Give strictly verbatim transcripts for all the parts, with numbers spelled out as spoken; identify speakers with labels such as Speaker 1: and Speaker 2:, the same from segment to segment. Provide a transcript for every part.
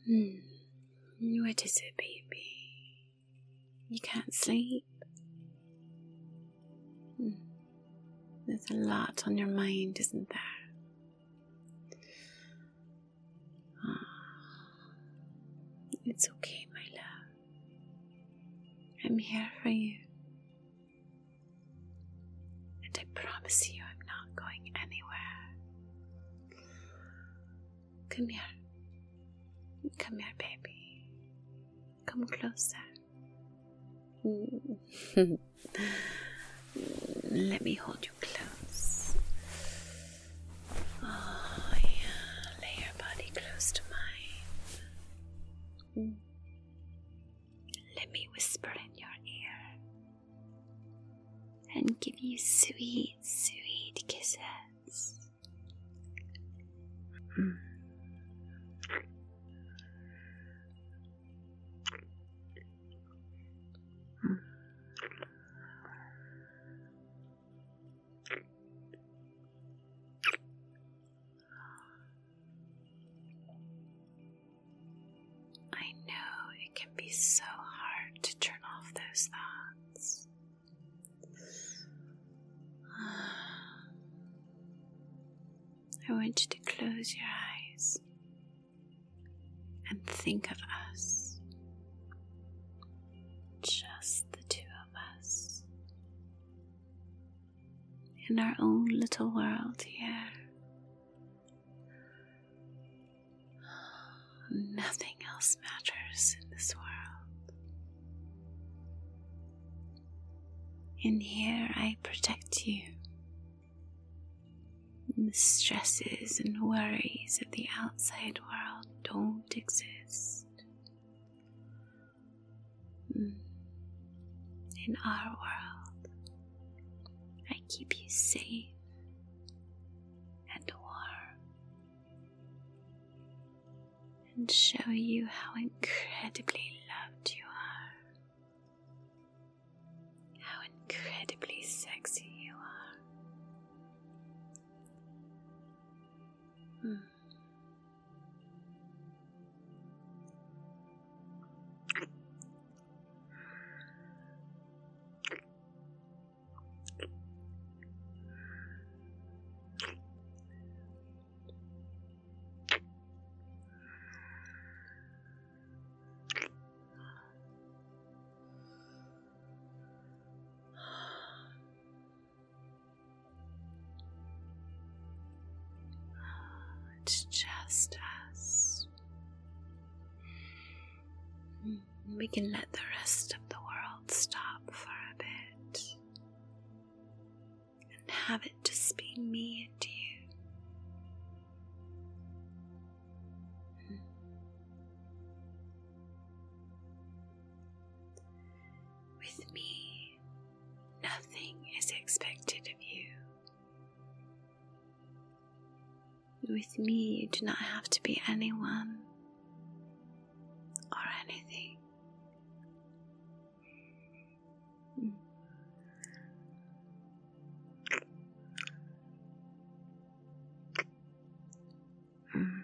Speaker 1: Hmm. What is it, baby? You can't sleep? Hmm. There's a lot on your mind, isn't there? Oh. It's okay, my love. I'm here for you. And I promise you I'm not going anywhere. Come here. Come here, baby. Come closer. Let me hold you close. Oh, yeah. Lay your body close to mine. Let me whisper in your ear and give you sweet, sweet kisses. Mm. Mm. I know it can be so hard to turn off those thoughts. I want you to close your eyes and think of us, just the two of us, in our own little world here. Nothing else matters in this world. In here I protect you. The stresses and worries of the outside world don't exist. In our world, I keep you safe and warm and show you how incredibly loved you are, how incredibly sexy you are. Hmm. It's just us. We can let the rest of the world stop for a bit and have it just be me and you. With me, nothing is expected of you. With me, you do not have to be anyone or anything. Mm.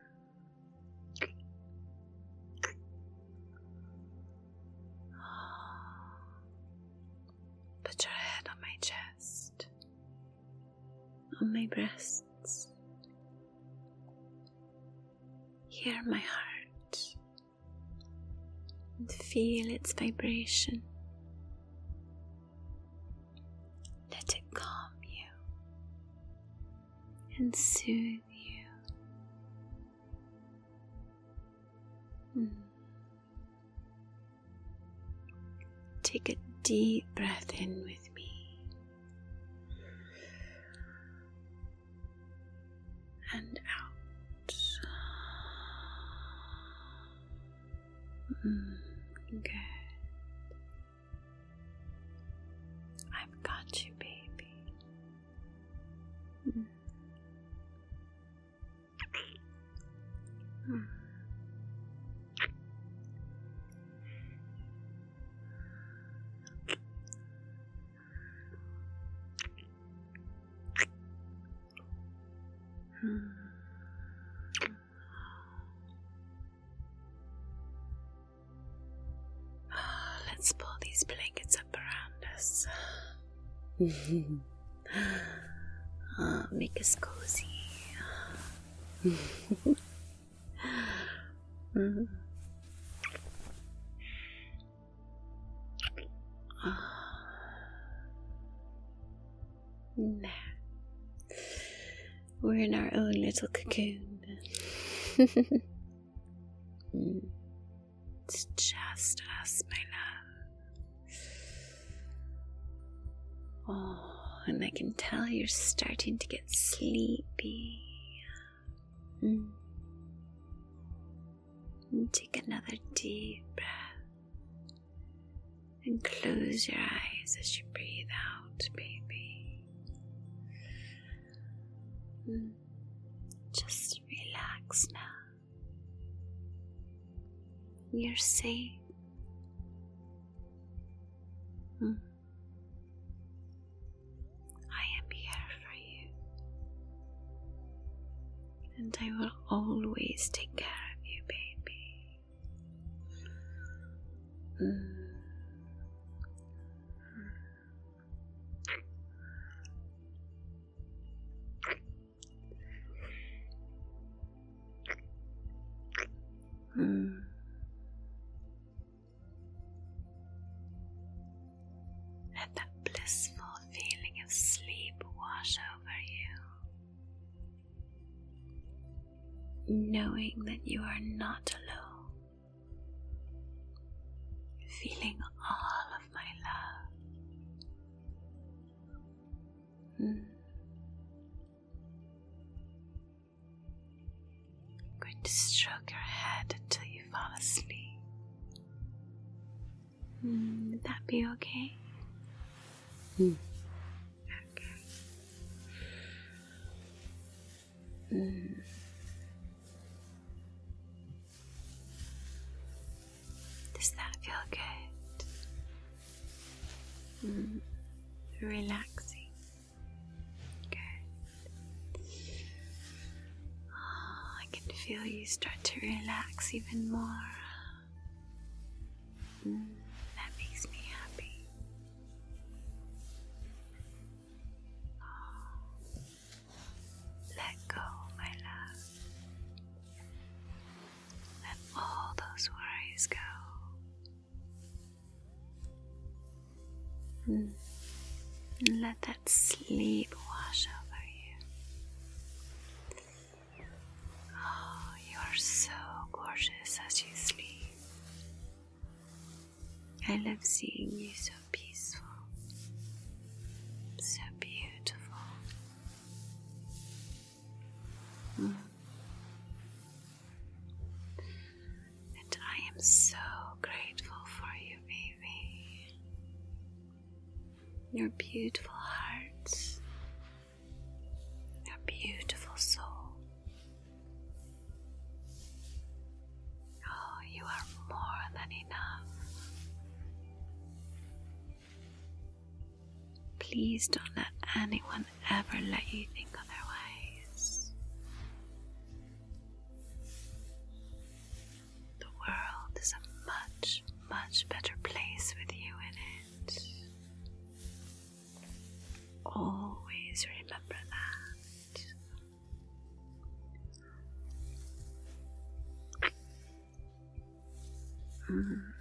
Speaker 1: Put your head on my chest, on my breasts. Hear my heart and feel its vibration. Let it calm you and soothe you. Mm. Take a deep breath in with me and out. Mm, good. I've got you, baby. Mm. Mm. Mm. these blankets up around us. uh, make us cozy. mm. oh. Now, we're in our own little cocoon. mm. It's just us, my love. Oh, and I can tell you're starting to get sleepy. Mm. And take another deep breath and close your eyes as you breathe out, baby. Mm. Just relax now. You're safe. Mm. I am here for you. And I will always take care of you, baby. Mm. Mm. Let that blissful feeling of sleep wash over you, knowing that you are not alone, feeling all of my love. Mm. I'm going to stroke your head until you fall asleep. Mm, would that be okay? Mm. Okay. Mm. Does that feel good? Mm. Relaxing. Good. Oh, I can feel you start to relax even more. Mm. That makes me happy. Oh. Let go, my love. Let all those worries go. Mm. And let that sleep wash over you. Oh, you are so gorgeous as you sleep. I love seeing you so peaceful, so beautiful. Mm. And I am so grateful for you, baby. Your beautiful heart, your beautiful soul. Oh, you are more than enough. Please don't let anyone ever let you think otherwise. The world is a much, much better place with you in it. Always remember that. Mm.